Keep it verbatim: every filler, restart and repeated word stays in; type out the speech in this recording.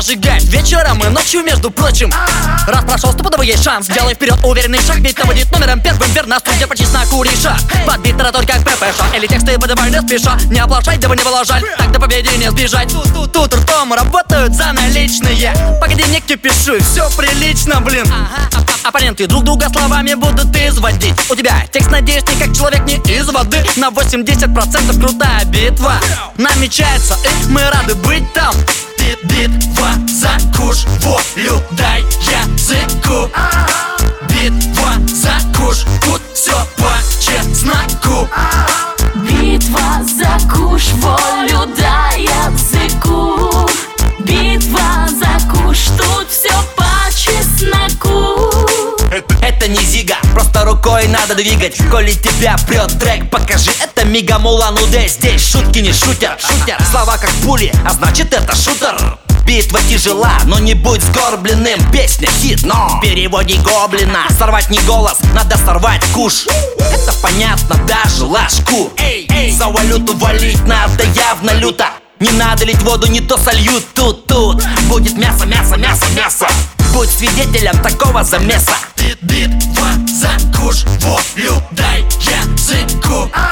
зажигать вечером и ночью, между прочим. Раз прошел, стопудово есть шанс. Делай вперед уверенный шаг, ведь то будет номером первым. Верно, студия по чесноку реша. Подбит тараторь как ППШ. Или тексты выдавай не спеша. Не оплошать, да вы не выложать. Так до победы не сбежать. Тут, тут, тут ртом работают за наличные. Погоди, не кипишуй, все прилично, блин. Оппоненты друг друга словами будут изводить. У тебя текст, надеюсь, ты как человек не из воды. На восемьдесят процентов крутая битва намечается, и мы рады быть там. Битва за куш, волю дай языку. Битва за куш, тут все по чесноку. Битва за куш, волю дай языку. Битва за куш, тут все по чесноку. Это не зига, просто рукой надо двигать. Коли тебя прет трек, покажи это мигамула. Ну да, здесь шутки не шутер. Шутер, слова как пули, а значит это шутер. Битва тяжела, но не будь сгорбленным. Песня хит, но в переводе гоблина. Сорвать не голос, надо сорвать куш. Это понятно даже ложку. За валюту валить надо явно люто. Не надо лить воду, не то сольют тут, тут. Будет мясо, мясо, мясо, мясо. Будь свидетелем такого замеса. Битва за куш, волю дай языку.